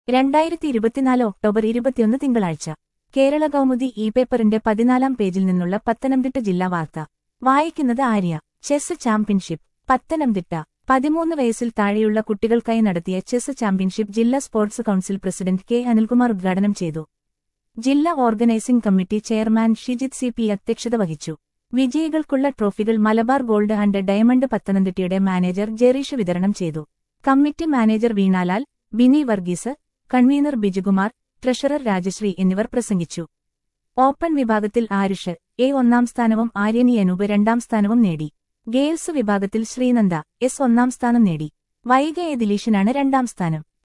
2024 October 21 തിങ്കളാഴ്ച കേരള കൗമുദി പേപ്പറിന്റെ 14-ാം പേജിൽ നിന്നുള്ള പത്തനംതിട്ട ജില്ലാ വാർത്ത വായിക്കുന്നത് ആര്യ. ചെസ് ചാമ്പ്യൻഷിപ്പ് പത്തനംതിട്ട 13 വയസ്സിൽ താഴെയുള്ള കുട്ടികൾക്കായി നടത്തിയ ചെസ് ചാമ്പ്യൻഷിപ്പ് ജില്ലാ sports council president K Anilkumar ഉദ്ഘാടനം ചെയ്തു. ജില്ലാ organizing committee chairman Shijith CP അധ്യക്ഷത വഹിച്ചു. വിജയികൾക്കുള്ള ട്രോഫികൾ മലബാർ ഗോൾഡ് ആൻഡ് ഡയമണ്ട് പത്തനംതിട്ടയുടെ മാനേജർ ജെറീഷ് വിതരണം ചെയ്തു. Committee manager Veenalal, Bini Varghese, convener Bijukumar, treasurer Rajasree എന്നിവർ പ്രസംഗിച്ചു. ഓപ്പൺ വിഭാഗത്തിൽ ആരുഷ് ഒന്നാം സ്ഥാനവും ആര്യനി അനൂപ് രണ്ടാം സ്ഥാനവും നേടി. ഗേൾസ് വിഭാഗത്തിൽ ശ്രീനന്ദ S ഒന്നാം സ്ഥാനം നേടി. വൈഗ ദിലീഷിനാണ് രണ്ടാം സ്ഥാനം.